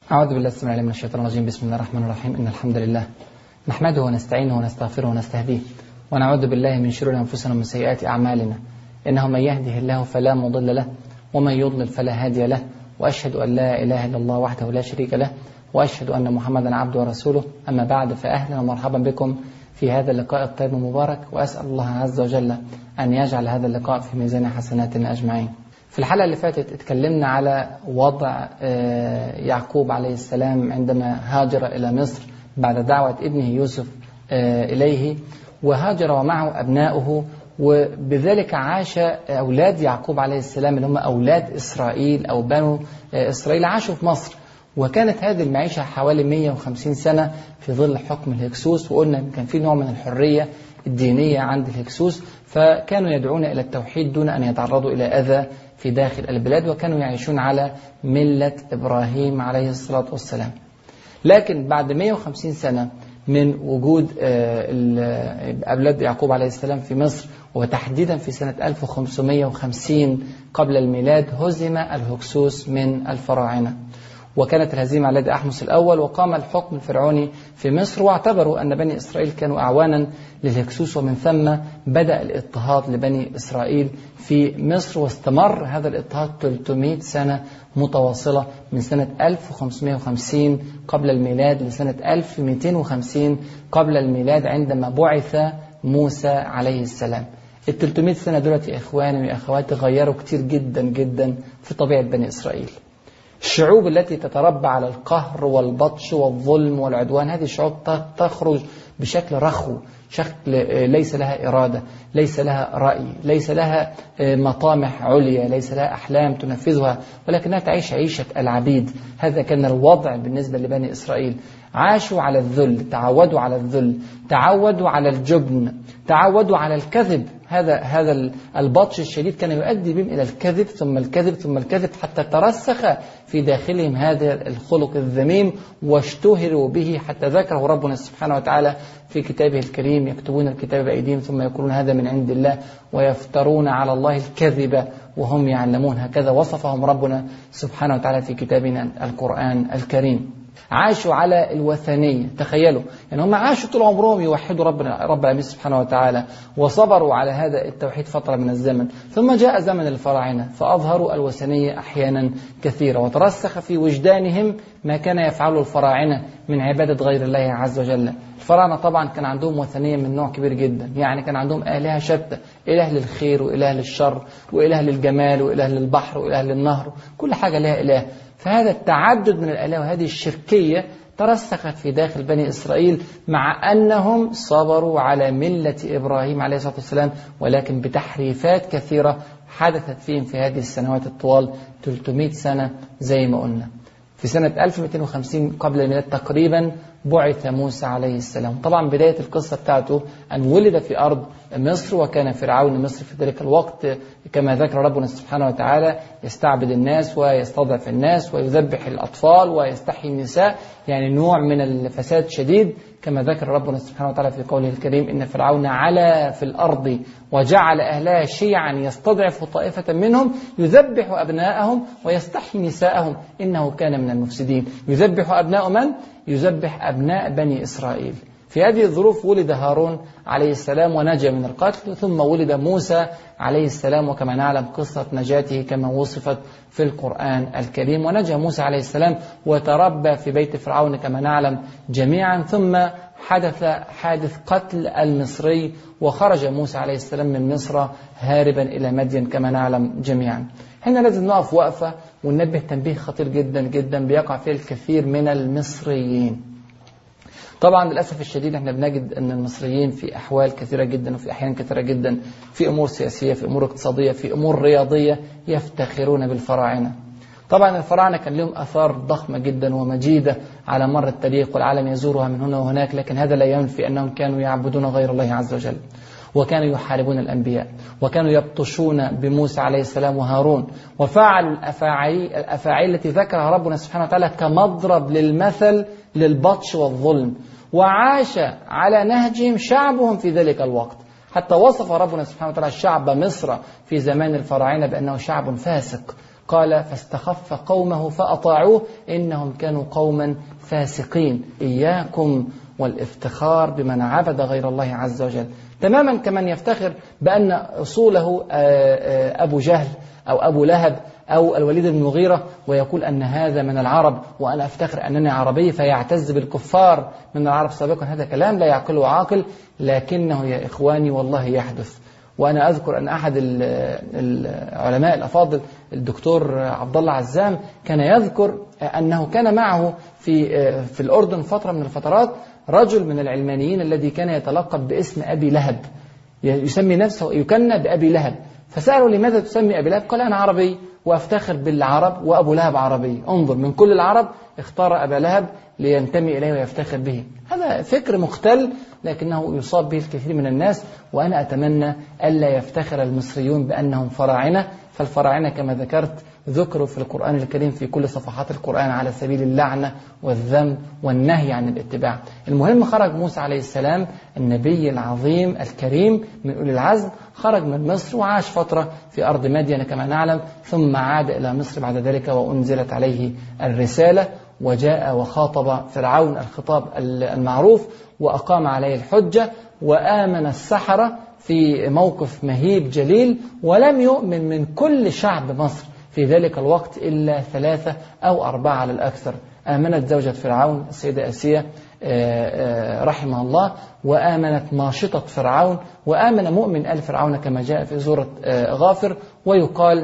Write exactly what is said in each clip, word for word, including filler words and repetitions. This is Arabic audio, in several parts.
أعوذ بالله السميع العليم من الشيطان الرجيم. بسم الله الرحمن الرحيم. إن الحمد لله نحمده ونستعينه ونستغفره ونستهديه ونعوذ بالله من شرور أنفسنا ومن سيئات أعمالنا. إنه من يهده الله فلا مضل له ومن يضلل فلا هادي له، وأشهد أن لا إله إلا الله وحده لا شريك له، وأشهد أن محمدا عبده ورسوله. أما بعد، فأهلا ومرحبا بكم في هذا اللقاء الطيب المبارك، وأسأل الله عز وجل أن يجعل هذا اللقاء في ميزان حسناتنا أجمعين. في الحلقة اللي فاتت اتكلمنا على وضع يعقوب عليه السلام عندما هاجر إلى مصر بعد دعوة ابنه يوسف إليه، وهاجر ومعه أبناؤه، وبذلك عاش أولاد يعقوب عليه السلام اللي هم أولاد إسرائيل أو بنو إسرائيل عاشوا في مصر. وكانت هذه المعيشة حوالي مئة وخمسين سنة في ظل حكم الهكسوس، وقلنا كان في نوع من الحرية الدينية عند الهكسوس، فكانوا يدعون إلى التوحيد دون أن يتعرضوا إلى أذى في داخل البلاد، وكانوا يعيشون على ملة إبراهيم عليه الصلاة والسلام. لكن بعد مئة وخمسين سنة من وجود أولاد يعقوب عليه السلام في مصر، وتحديدا في سنة ألف وخمسمئة وخمسين قبل الميلاد، هزم الهكسوس من الفراعنة، وكانت الهزيمة على يد أحمس الأول، وقام الحكم الفرعوني في مصر، واعتبروا أن بني إسرائيل كانوا أعوانا للهكسوس، ومن ثم بدأ الاضطهاد لبني إسرائيل في مصر، واستمر هذا الاضطهاد ثلاثمئة سنة متواصلة من سنة ألف وخمسمئة وخمسين قبل الميلاد لسنة ألف ومئتين وخمسين قبل الميلاد عندما بعث موسى عليه السلام. ال ثلاثمئة سنة دولت يا إخواني وأخواتي غيروا كتير جدا جدا في طبيعة بني إسرائيل. الشعوب التي تتربى على القهر والبطش والظلم والعدوان، هذه الشعوب تخرج بشكل رخو، شكل ليس لها إرادة، ليس لها رأي، ليس لها مطامح عليا، ليس لها أحلام تنفذها، ولكنها تعيش عيشة العبيد. هذا كان الوضع بالنسبة لبني إسرائيل. عاشوا على الذل، تعودوا على الذل، تعودوا على الجبن، تعودوا على الكذب. هذا هذا البطش الشديد كان يؤدي بهم إلى الكذب ثم الكذب ثم الكذب، حتى ترسخ في داخلهم هذا الخلق الذميم واشتهروا به، حتى ذكره ربنا سبحانه وتعالى في كتابه الكريم: يكتبون الكتاب بأيديهم ثم يقولون هذا من عند الله ويفترون على الله الكذب وهم يعلمون. هكذا وصفهم ربنا سبحانه وتعالى في كتابنا القرآن الكريم. عاشوا على الوثنية، تخيلوا يعني هم عاشوا طول عمرهم يوحدوا ربنا رب العالمين سبحانه وتعالى، وصبروا على هذا التوحيد فترة من الزمن، ثم جاء زمن الفراعنة فأظهروا الوثنية أحيانا كثيرة، وترسخ في وجدانهم ما كان يفعله الفراعنة من عبادة غير الله عز وجل. الفراعنة طبعا كان عندهم وثنية من نوع كبير جدا، يعني كان عندهم آلهة شتى، إله للخير وإله للشر وإله للجمال وإله للبحر وإله للنهر، كل حاجة لها إله. فهذا التعدد من الآلهة وهذه الشركية ترسخت في داخل بني إسرائيل، مع أنهم صبروا على ملة إبراهيم عليه الصلاة والسلام، ولكن بتحريفات كثيرة حدثت فيهم في هذه السنوات الطوال ثلاثمئة سنة زي ما قلنا. في سنة ألف ومئتين وخمسين قبل الميلاد تقريبا بعث موسى عليه السلام. طبعا بداية القصة بتاعته أن ولد في أرض مصر، وكان فرعون مصر في ذلك الوقت كما ذكر ربنا سبحانه وتعالى يستعبد الناس ويستضعف الناس ويذبح الأطفال ويستحيي النساء، يعني نوع من الفساد شديد، كما ذكر ربنا سبحانه وتعالى في قوله الكريم: إن فرعون علا في الأرض وجعل أهلها شيعا يستضعف طائفة منهم يذبح أبناءهم ويستحيي نساءهم إنه كان من المفسدين. يذبح أبناء من؟ يذبح أبناء بني إسرائيل. في هذه الظروف ولد هارون عليه السلام ونجا من القتل، ثم ولد موسى عليه السلام، وكما نعلم قصة نجاته كما وصفت في القرآن الكريم. ونجا موسى عليه السلام وتربى في بيت فرعون كما نعلم جميعا، ثم حدث حادث قتل المصري، وخرج موسى عليه السلام من مصر هاربا إلى مدين كما نعلم جميعا. هنا لازم نقف وقفة وننبه تنبيه خطير جدا جدا بيقع فيه الكثير من المصريين. طبعا للأسف الشديد احنا بنجد أن المصريين في أحوال كثيرة جدا وفي أحيان كثيرة جدا، في أمور سياسية، في أمور اقتصادية، في أمور رياضية، يفتخرون بالفراعنة. طبعا الفراعنة كان لهم أثار ضخمة جدا ومجيدة على مر التاريخ، والعالم يزورها من هنا وهناك، لكن هذا لا ينفي أنهم كانوا يعبدون غير الله عز وجل، وكانوا يحاربون الأنبياء، وكانوا يبطشون بموسى عليه السلام وهارون، وفعلوا الأفاعيل, الأفاعيل التي ذكرها ربنا سبحانه وتعالى كمضرب للمثل للبطش والظلم، وعاش على نهجهم شعبهم في ذلك الوقت، حتى وصف ربنا سبحانه وتعالى شعب مصر في زمان الفراعنة بأنه شعب فاسق قال فاستخف قومه فأطاعوه إنهم كانوا قوما فاسقين. إياكم والافتخار بمن عبد غير الله عز وجل، تماما كمن يفتخر بأن أصوله أبو جهل أو أبو لهب أو الوليد بن المغيرة، ويقول أن هذا من العرب وأنا أفتخر أنني عربي، فيعتز بالكفار من العرب سابقا. هذا كلام لا يعقله عاقل، لكنه يا إخواني والله يحدث. وأنا أذكر أن أحد العلماء الأفاضل الدكتور عبد الله عزام كان يذكر أنه كان معه في في الأردن فترة من الفترات رجل من العلمانيين الذي كان يتلقب باسم أبي لهب، يسمي نفسه يكنى بأبي لهب. فسألوا لماذا تسمي أبي لهب؟ قال أنا عربي وأفتخر بالعرب وأبو لهب عربي. انظر، من كل العرب اختار أبا لهب لينتمي إليه ويفتخر به. هذا فكر مختل لكنه يصاب به الكثير من الناس. وأنا أتمنى ألا يفتخر المصريون بأنهم فراعنة، فالفراعنة كما ذكرت ذكروا في القرآن الكريم في كل صفحات القرآن على سبيل اللعنة والذم والنهي عن الاتباع. المهم خرج موسى عليه السلام النبي العظيم الكريم من أولي العزم، خرج من مصر وعاش فترة في أرض مدين كما نعلم، ثم عاد إلى مصر بعد ذلك وأنزلت عليه الرسالة، وجاء وخاطب فرعون الخطاب المعروف وأقام عليه الحجة، وآمن السحرة في موقف مهيب جليل. ولم يؤمن من كل شعب مصر في ذلك الوقت إلا ثلاثة أو أربعة على الأكثر. آمنت زوجة فرعون السيدة آسيا رحمه الله، وآمنت ماشطة فرعون، وآمن مؤمن آل فرعون كما جاء في سورة غافر. ويقال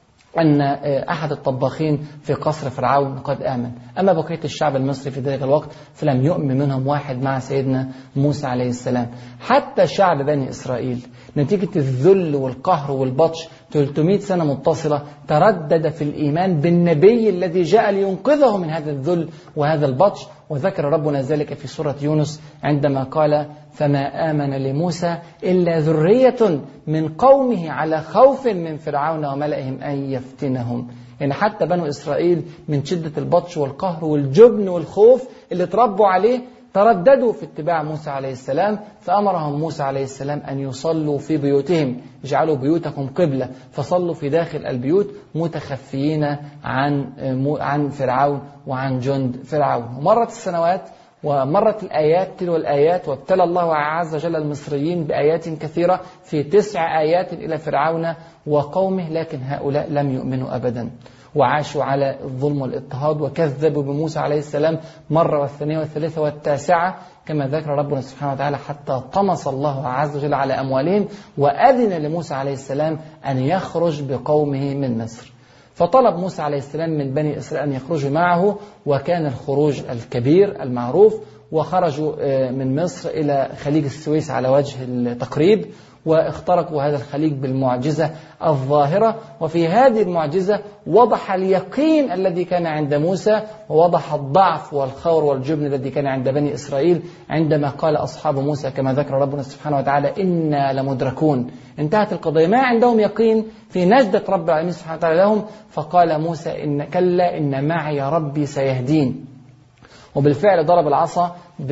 أن أحد الطباخين في قصر فرعون قد آمن. أما بقية الشعب المصري في ذلك الوقت فلم يؤمن منهم واحد مع سيدنا موسى عليه السلام. حتى شعب بني إسرائيل نتيجة الذل والقهر والبطش ثلاثمائة سنة متصلة تردد في الإيمان بالنبي الذي جاء لينقذه من هذا الذل وهذا البطش. وذكر ربنا ذلك في سورة يونس عندما قال فما آمن لموسى إلا ذرية من قومه على خوف من فرعون وملئهم أن يفتنهم. يعني حتى بنو إسرائيل من شدة البطش والقهر والجبن والخوف اللي تربوا عليه ترددوا في اتباع موسى عليه السلام، فأمرهم موسى عليه السلام أن يصلوا في بيوتهم، اجعلوا بيوتكم قبلة، فصلوا في داخل البيوت متخفيين عن عن فرعون وعن جند فرعون. ومرت السنوات ومرت الآيات تلو الآيات، وابتلى الله عز وجل المصريين بآيات كثيرة في تسع آيات إلى فرعون وقومه، لكن هؤلاء لم يؤمنوا أبدا وعاشوا على الظلم والاضطهاد، وكذبوا بموسى عليه السلام مرة والثانية والثالثة والتاسعة كما ذكر ربنا سبحانه وتعالى، حتى طمس الله عز وجل على أموالهم، وأذن لموسى عليه السلام أن يخرج بقومه من مصر. فطلب موسى عليه السلام من بني إسرائيل أن يخرجوا معه، وكان الخروج الكبير المعروف، وخرجوا من مصر إلى خليج السويس على وجه التقريب، واخترقوا هذا الخليج بالمعجزة الظاهرة. وفي هذه المعجزة وضح اليقين الذي كان عند موسى، ووضح الضعف والخور والجبن الذي كان عند بني إسرائيل عندما قال أصحاب موسى كما ذكر ربنا سبحانه وتعالى إنا لمدركون. انتهت القضية، ما عندهم يقين في نجدة رب العالمين سبحانه وتعالى لهم. فقال موسى إن كلا إن معي ربي سيهدين. وبالفعل ضرب العصا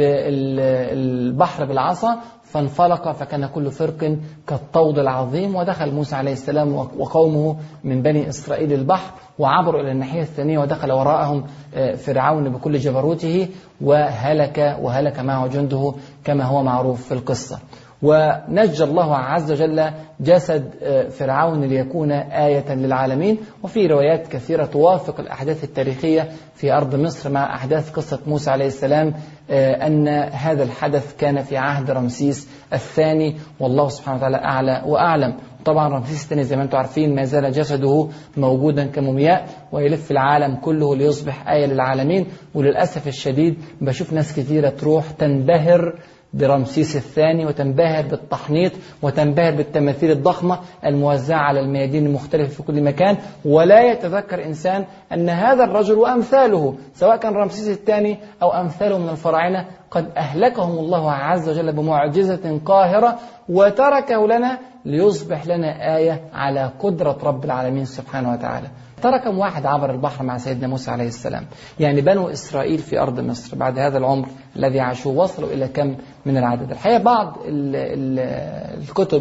بالبحر بالعصا فانفلق، فكان كل فرق كالطود العظيم. ودخل موسى عليه السلام وقومه من بني إسرائيل البحر، وعبروا إلى الناحية الثانية، ودخل وراءهم فرعون بكل جبروته، وهلك وهلك معه جنده كما هو معروف في القصة. ونجى الله عز وجل جسد فرعون ليكون آية للعالمين. وفي روايات كثيرة توافق الأحداث التاريخية في أرض مصر مع أحداث قصة موسى عليه السلام أن هذا الحدث كان في عهد رمسيس الثاني، والله سبحانه وتعالى أعلى وأعلم. طبعا رمسيس الثاني زي ما انتم عارفين ما زال جسده موجودا كمومياء ويلف العالم كله ليصبح آية للعالمين. وللأسف الشديد بشوف ناس كثيرة تروح تنبهر برمسيس الثاني، وتنبهر بالتحنيط، وتنبهر بالتماثيل الضخمة الموزعة على الميادين المختلفة في كل مكان، ولا يتذكر إنسان أن هذا الرجل وأمثاله سواء كان رمسيس الثاني أو أمثاله من الفراعنة قد أهلكهم الله عز وجل بمعجزة قاهرة، وتركه لنا ليصبح لنا آية على قدرة رب العالمين سبحانه وتعالى. ترى كم واحد عبر البحر مع سيدنا موسى عليه السلام؟ يعني بنو إسرائيل في أرض مصر بعد هذا العمر الذي عاشوه وصلوا إلى كم من العدد؟ الحقيقة بعض ال ال الكتب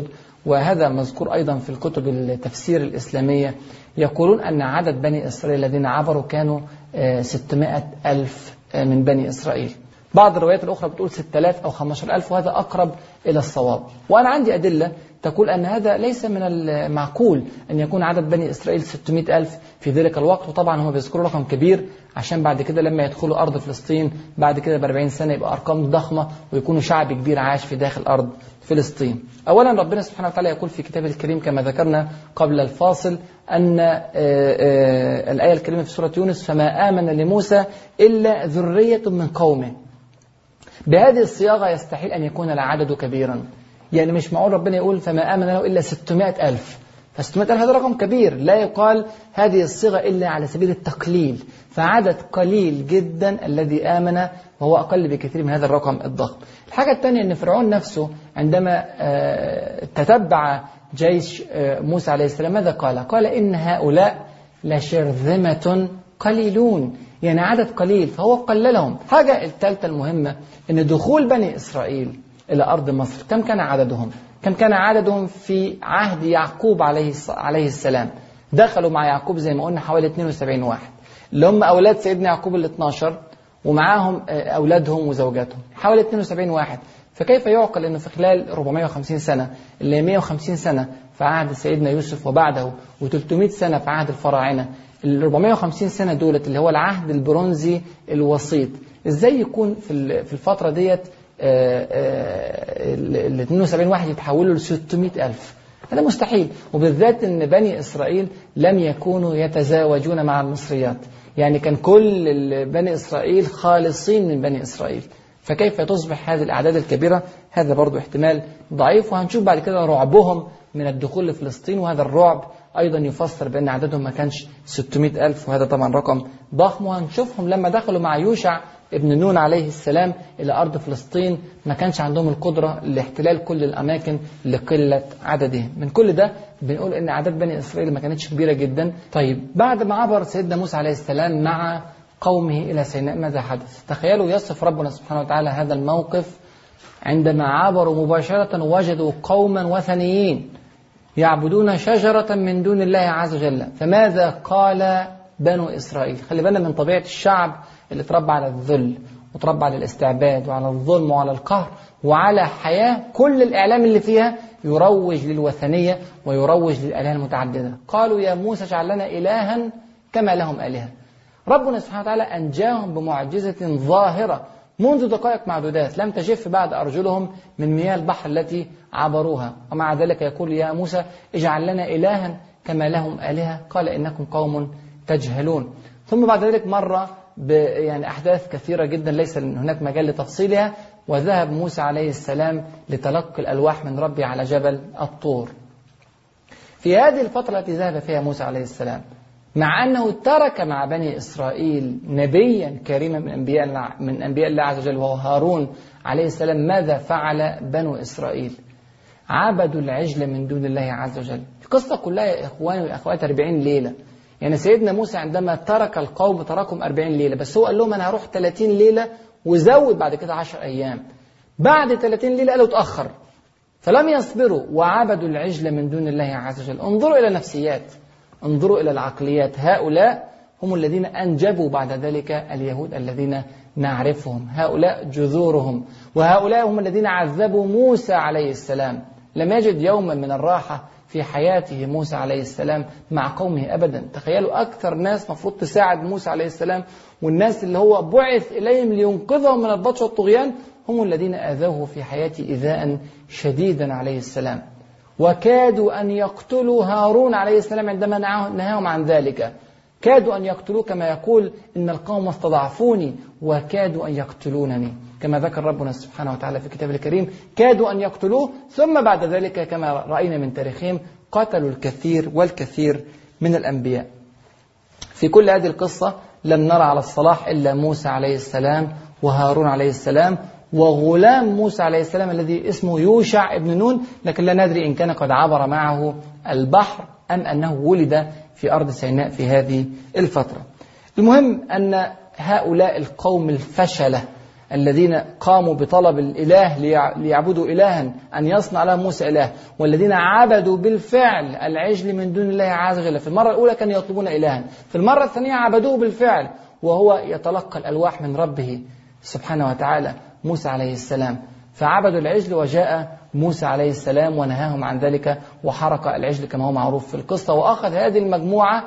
وهذا مذكور أيضا في الكتب التفسير الإسلامية، يقولون أن عدد بني إسرائيل الذين عبروا كانوا ستمائة ألف من بني إسرائيل. بعض الروايات الأخرى بتقول ستة آلاف أو خمسة عشر ألف، وهذا أقرب إلى الصواب. وأنا عندي أدلة تقول أن هذا ليس من المعقول أن يكون عدد بني إسرائيل ستمائة ألف في ذلك الوقت. وطبعا هم بيذكروا رقم كبير عشان بعد كده لما يدخلوا أرض فلسطين بعد كده بأربعين سنة يبقى أرقام ضخمة ويكونوا شعب كبير عاش في داخل أرض فلسطين. أولا ربنا سبحانه وتعالى يقول في كتابه الكريم كما ذكرنا قبل الفاصل أن الآية الكريمة في سورة يونس: فما آمن لموسى إلا ذرية من قومه. بهذه الصياغة يستحيل أن يكون العدد كبيرا، يعني مش معقول ربنا يقول فما آمن له إلا ستمائة ألف، فستمائة ألف هذا رقم كبير، لا يقال هذه الصيغة إلا على سبيل التقليل، فعدد قليل جدا الذي آمن وهو أقل بكثير من هذا الرقم الضخم. الحاجة الثانية أن فرعون نفسه عندما تتبع جيش موسى عليه السلام ماذا قال؟ قال إن هؤلاء لشرذمة قليلون، يعني عدد قليل، فهو قللهم. حاجة الثالثة المهمة أن دخول بني إسرائيل إلى أرض مصر كم كان عددهم؟ كم كان عددهم في عهد يعقوب عليه عليه السلام؟ دخلوا مع يعقوب زي ما قلنا حوالي اثنين وسبعين واحد، اللي هم أولاد سيدنا يعقوب ال اثني عشر ومعاهم أولادهم وزوجاتهم، حوالي اثنين وسبعين واحد. فكيف يعقل أنه في خلال أربعمائة وخمسين سنة، اللي هي مائة وخمسين سنة في عهد سيدنا يوسف وبعده وثلاثمائة سنة في عهد الفراعنة، ال أربعمائة وخمسين سنة دولت اللي هو العهد البرونزي الوسيط، ازاي يكون في الفترة ديت ال اثنين وسبعين واحد يتحولوا ل ستمائة ألف؟ هذا مستحيل، وبالذات ان بني إسرائيل لم يكونوا يتزاوجون مع المصريات، يعني كان كل بني إسرائيل خالصين من بني إسرائيل، فكيف تصبح هذه الأعداد الكبيرة؟ هذا برضو احتمال ضعيف. وهنشوف بعد كده رعبهم من الدخول لفلسطين، وهذا الرعب أيضا يفسر بأن عددهم ما كانش ستمائة ألف، وهذا طبعا رقم ضخم. وهنشوفهم لما دخلوا مع يوشع ابن نون عليه السلام إلى أرض فلسطين ما كانش عندهم القدرة لاحتلال كل الأماكن لقلة عددهم. من كل ده بنقول أن أعداد بني إسرائيل ما كانتش كبيرة جدا. طيب بعد ما عبر سيدنا موسى عليه السلام مع قومه إلى سيناء ماذا حدث؟ تخيلوا يصف ربنا سبحانه وتعالى هذا الموقف عندما عبروا مباشرة وجدوا قوما وثنيين يعبدون شجرة من دون الله عز وجل. فماذا قال بنو إسرائيل؟ خلي بالنا من طبيعة الشعب اللي تربى على الذل وتربى على الاستعباد وعلى الظلم وعلى القهر وعلى حياة كل الإعلام اللي فيها يروج للوثنية ويروج للآلهة المتعددة. قالوا يا موسى اجعل لنا إلها كما لهم آلهة. ربنا سبحانه وتعالى أنجاهم بمعجزة ظاهرة منذ دقائق معدودات لم تجف بعد أرجلهم من مياه البحر التي عبروها، ومع ذلك يقول يا موسى اجعل لنا إلها كما لهم آلهة قال إنكم قوم تجهلون. ثم بعد ذلك مر يعني أحداث كثيرة جدا ليس هناك مجال لتفصيلها، وذهب موسى عليه السلام لتلقي الألواح من ربي على جبل الطور. في هذه الفترة التي ذهب فيها موسى عليه السلام مع أنه ترك مع بني إسرائيل نبيا كريما من أنبياء من أنبياء الله عز وجل وهو هارون عليه السلام، ماذا فعل بنو إسرائيل؟ عبدوا العجل من دون الله عز وجل. القصة كلها يا إخواني والأخوات أربعين ليلة، يعني سيدنا موسى عندما ترك القوم تركهم أربعين ليلة، بس هو قال لهم أنا هروح ثلاثين ليلة وزود بعد كده عشر أيام. بعد ثلاثين ليلة قالوا تأخر، فلم يصبروا وعبدوا العجل من دون الله عز وجل. انظروا إلى نفسيات، انظروا إلى العقليات. هؤلاء هم الذين أنجبوا بعد ذلك اليهود الذين نعرفهم، هؤلاء جذورهم، وهؤلاء هم الذين عذبوا موسى عليه السلام. لم يجد يوما من الراحة في حياته موسى عليه السلام مع قومه أبدا. تخيلوا أكثر ناس مفروض تساعد موسى عليه السلام والناس اللي هو بعث إليهم لينقذهم من البطش والطغيان هم الذين آذوه في حياته إيذاء شديدا عليه السلام، وكادوا أن يقتلوا هارون عليه السلام عندما نهاهم عن ذلك. كادوا أن يقتلوه كما يقول إن القوم استضعفوني وكادوا أن يقتلونني، كما ذكر ربنا سبحانه وتعالى في كتابه الكريم كادوا أن يقتلوه، ثم بعد ذلك كما رأينا من تاريخهم قتلوا الكثير والكثير من الأنبياء. في كل هذه القصة لم نرى على الصلاح إلا موسى عليه السلام وهارون عليه السلام وغلام موسى عليه السلام الذي اسمه يوشع ابن نون، لكن لا ندري إن كان قد عبر معه البحر أم أنه ولد في أرض سيناء في هذه الفترة. المهم أن هؤلاء القوم الفشلة الذين قاموا بطلب الإله ليعبدوا إلها أن يصنع لهم موسى إله، والذين عبدوا بالفعل العجل من دون الله عز وجل. في المرة الأولى كانوا يطلبون إلها، في المرة الثانية عبدوه بالفعل وهو يتلقى الألواح من ربه سبحانه وتعالى موسى عليه السلام. فعبدوا العجل وجاء موسى عليه السلام ونهاهم عن ذلك وحرق العجل كما هو معروف في القصة، وأخذ هذه المجموعة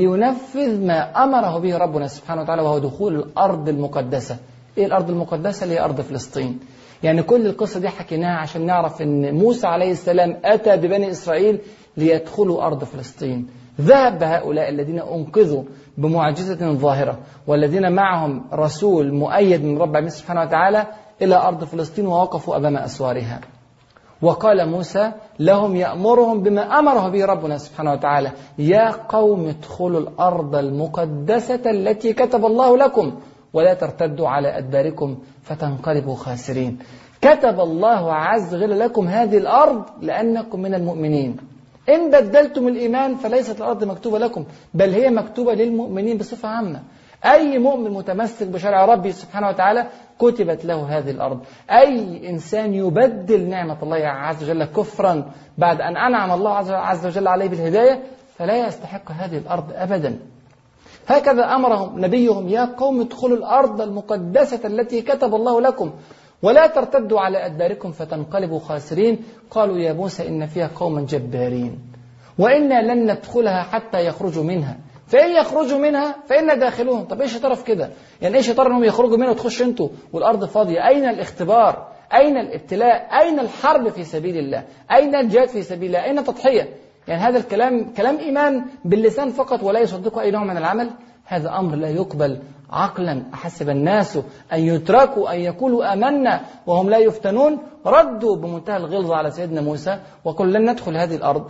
لينفذ ما أمره به ربنا سبحانه وتعالى، وهو دخول الأرض المقدسة. إيه الأرض المقدسة؟ اللي هي أرض فلسطين. يعني كل القصة دي حكيناها عشان نعرف أن موسى عليه السلام أتى ببني إسرائيل ليدخلوا أرض فلسطين. ذهب هؤلاء الذين أنقذوا بمعجزة ظاهرة والذين معهم رسول مؤيد من رب سبحانه وتعالى إلى أرض فلسطين، ووقفوا أمام أسوارها. وقال موسى لهم يأمرهم بما أمره به ربنا سبحانه وتعالى: يا قوم ادخلوا الأرض المقدسة التي كتب الله لكم ولا ترتدوا على أدباركم فتنقلبوا خاسرين. كتب الله عز وجل لكم هذه الأرض لأنكم من المؤمنين. إن بدلتم الإيمان فليست الأرض مكتوبة لكم، بل هي مكتوبة للمؤمنين بصفة عامة. أي مؤمن متمسك بشرع ربي سبحانه وتعالى كتبت له هذه الأرض. أي إنسان يبدل نعمة الله عز وجل كفرا بعد أن أنعم الله عز وجل عليه بالهداية فلا يستحق هذه الأرض أبدا. هكذا أمرهم نبيهم: يا قوم ادخلوا الأرض المقدسة التي كتب الله لكم ولا ترتدوا على أدباركم فتنقلبوا خاسرين. قالوا يا موسى إن فيها قوما جبارين وإنا لن ندخلها حتى يخرجوا منها، فإن يخرجوا منها فإنا داخلون. طب إيش شطارة في كده؟ يعني إيش شطارة أنهم يخرجوا منها وتخشوا أنتوا والأرض فاضية؟ أين الاختبار؟ أين الابتلاء؟ أين الحرب في سبيل الله؟ أين الجهاد في سبيل الله؟ أين التضحية؟ يعني هذا الكلام كلام إيمان باللسان فقط ولا يصدقه أي نوع من العمل. هذا أمر لا يقبل عقلا. أحسب الناس أن يتركوا أن يقولوا آمنا وهم لا يفتنون. ردوا بمنتهى الغلظة على سيدنا موسى وقالوا لن ندخل هذه الأرض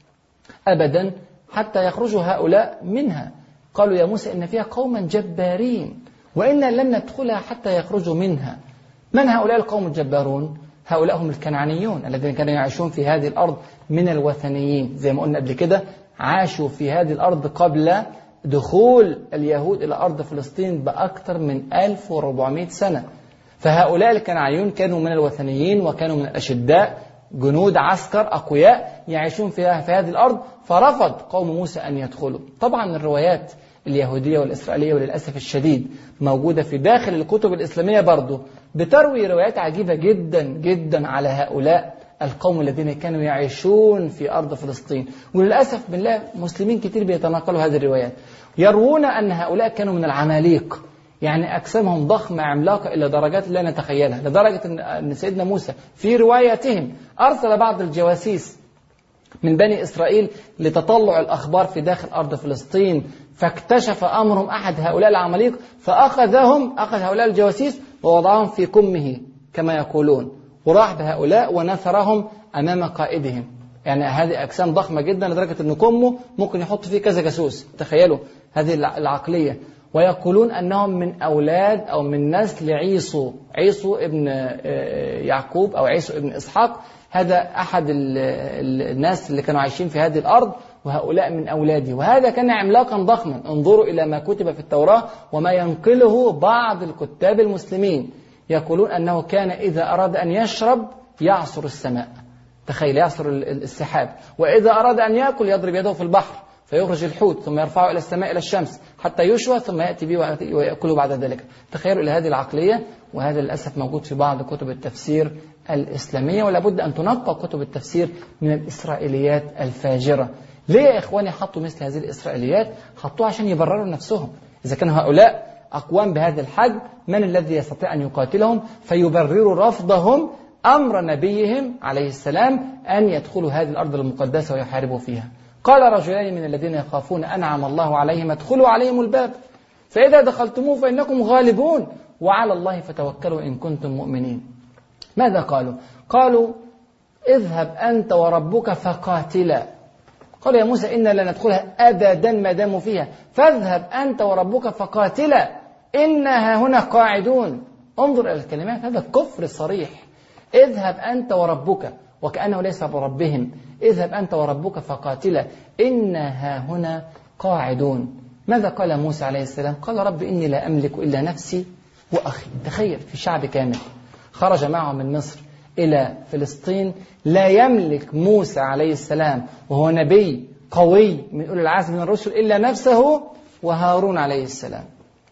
أبدا حتى يخرجوا هؤلاء منها. قالوا يا موسى إن فيها قوما جبارين وإنا لن ندخلها حتى يخرجوا منها. من هؤلاء القوم الجبارون؟ هؤلاء هم الكنعانيون الذين كانوا يعيشون في هذه الأرض من الوثنيين. زي ما قلنا قبل كده، عاشوا في هذه الأرض قبل دخول اليهود إلى أرض فلسطين بأكثر من ألف وأربعمائة سنة. فهؤلاء الكنعانيون كانوا من الوثنيين وكانوا من الأشداء، جنود عسكر أقوياء يعيشون في هذه الأرض، فرفض قوم موسى أن يدخلوا. طبعا الروايات اليهودية والإسرائيلية وللأسف الشديد موجودة في داخل الكتب الإسلامية برضو بتروي روايات عجيبة جدا جدا على هؤلاء القوم الذين كانوا يعيشون في أرض فلسطين. وللأسف بالله مسلمين كتير بيتناقلوا هذه الروايات، يروون أن هؤلاء كانوا من العماليق، يعني أجسامهم ضخمة عملاقة إلى درجات لا نتخيلها، لدرجة أن سيدنا موسى في روايتهم أرسل بعض الجواسيس من بني إسرائيل لتطلع الأخبار في داخل أرض فلسطين، فاكتشف أمرهم أحد هؤلاء العماليق فأخذهم أخذ هؤلاء الجواسيس ووضعهم في كمه كما يقولون، وراح بهؤلاء ونثرهم أمام قائدهم. يعني هذه أجسام ضخمة جدا لدرجة أن كمه ممكن يحط فيه كذا جاسوس. تخيلوا هذه العقلية. ويقولون أنهم من أولاد أو من نسل عيسو عيسو ابن يعقوب أو عيسو ابن إسحاق. هذا أحد الناس اللي كانوا عايشين في هذه الأرض، وهؤلاء من أولاده. وهذا كان عملاقا ضخما. انظروا إلى ما كتب في التوراة وما ينقله بعض الكتاب المسلمين. يقولون أنه كان إذا أراد أن يشرب يعصر السماء، تخيل، يعصر السحاب. وإذا أراد أن يأكل يضرب يده في البحر فيخرج الحوت ثم يرفعه إلى السماء إلى الشمس حتى يشوى ثم يأتي به ويأكله بعد ذلك. تخيلوا إلى هذه العقلية. وهذا للأسف موجود في بعض كتب التفسير الإسلامية، ولا بد أن تنقى كتب التفسير من الإسرائيليات الفاجرة. ليه يا إخواني حطوا مثل هذه الإسرائيليات؟ حطوها عشان يبرروا نفسهم. إذا كانوا هؤلاء أقوام بهذا الحد، من الذي يستطيع أن يقاتلهم؟ فيبرروا رفضهم أمر نبيهم عليه السلام أن يدخلوا هذه الأرض المقدسة ويحاربوا فيها. قال رجلان من الذين يخافون أنعم الله عليهم ادخلوا عليهم الباب فإذا دخلتموه فإنكم غالبون وعلى الله فتوكلوا إن كنتم مؤمنين. ماذا قالوا؟ قالوا اذهب أنت وربك فقاتلا. قال يا موسى إنا لا ندخلها أبدا ما داموا فيها، فاذهب أنت وربك فقاتلا إنها هنا قاعدون. انظر إلى الكلمات، هذا كفر صريح. اذهب أنت وربك، وكأنه ليس بربهم. اذهب أنت وربك فقاتلا إنها هنا قاعدون. ماذا قال موسى عليه السلام؟ قال رب إني لا أملك إلا نفسي وأخي. تخيل في شعب كامل خرج معه من مصر إلى فلسطين، لا يملك موسى عليه السلام وهو نبي قوي من أولي العزم من الرسل إلا نفسه وهارون عليه السلام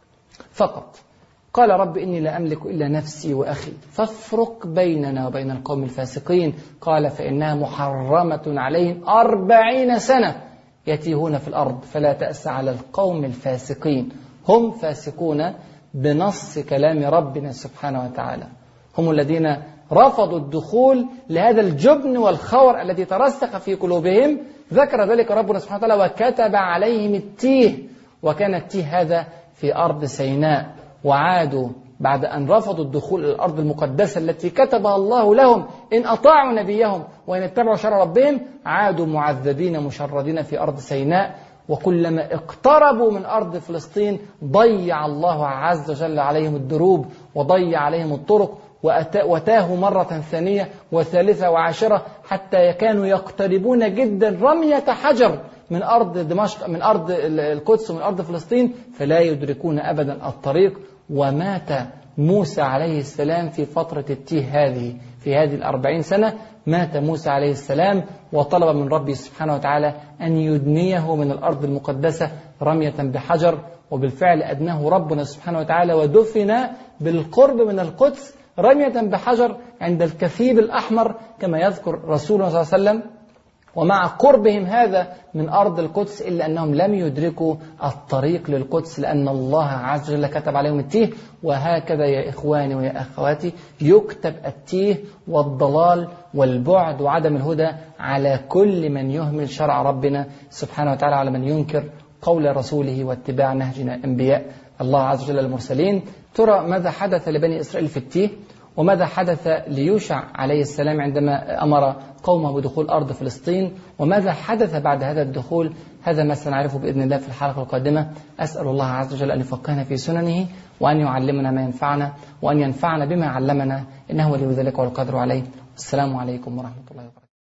فقط. قال رب إني لا أملك إلا نفسي وأخي فافرق بيننا وبين القوم الفاسقين. قال فإنها محرمة عليهم أربعين سنة يتيهون في الأرض فلا تأس على القوم الفاسقين. هم فاسقون بنص كلام ربنا سبحانه وتعالى، هم الذين رفضوا الدخول لهذا الجبن والخور الذي ترسخ في قلوبهم. ذكر ذلك ربنا سبحانه وتعالى وكتب عليهم التيه، وكان التيه هذا في أرض سيناء. وعادوا بعد أن رفضوا الدخول إلى الأرض المقدسة التي كتبها الله لهم إن أطاعوا نبيهم وإن اتبعوا شرع ربهم، عادوا معذبين مشردين في أرض سيناء. وكلما اقتربوا من أرض فلسطين ضيع الله عز وجل عليهم الدروب وضيع عليهم الطرق، وتاهوا مرة ثانية وثالثة وعاشرة حتى كانوا يقتربون جدا رمية حجر من أرض دمشق من أرض القدس ومن أرض فلسطين فلا يدركون أبدا الطريق. ومات موسى عليه السلام في فترة التيه هذه، في هذه الأربعين سنة مات موسى عليه السلام وطلب من ربي سبحانه وتعالى أن يدنيه من الأرض المقدسة رمية بحجر. وبالفعل أدناه ربنا سبحانه وتعالى ودفن بالقرب من القدس رمية بحجر عند الكثيب الأحمر كما يذكر رسولنا صلى الله عليه وسلم. ومع قربهم هذا من أرض القدس إلا أنهم لم يدركوا الطريق للقدس لأن الله عز وجل كتب عليهم التيه. وهكذا يا إخواني ويا أخواتي يكتب التيه والضلال والبعد وعدم الهدى على كل من يهمل شرع ربنا سبحانه وتعالى، على من ينكر قول رسوله واتباع نهج أنبياء الله عز وجل المرسلين. ترى ماذا حدث لبني إسرائيل في التيه، وماذا حدث ليوشع عليه السلام عندما أمر قومه بدخول أرض فلسطين، وماذا حدث بعد هذا الدخول. هذا ما سنعرفه بإذن الله في الحلقة القادمة. أسأل الله عز وجل أن يفقهنا في سننه وأن يعلمنا ما ينفعنا وأن ينفعنا بما علمنا، إنه ولي ذلك والقدر عليه. السلام عليكم ورحمة الله وبركاته.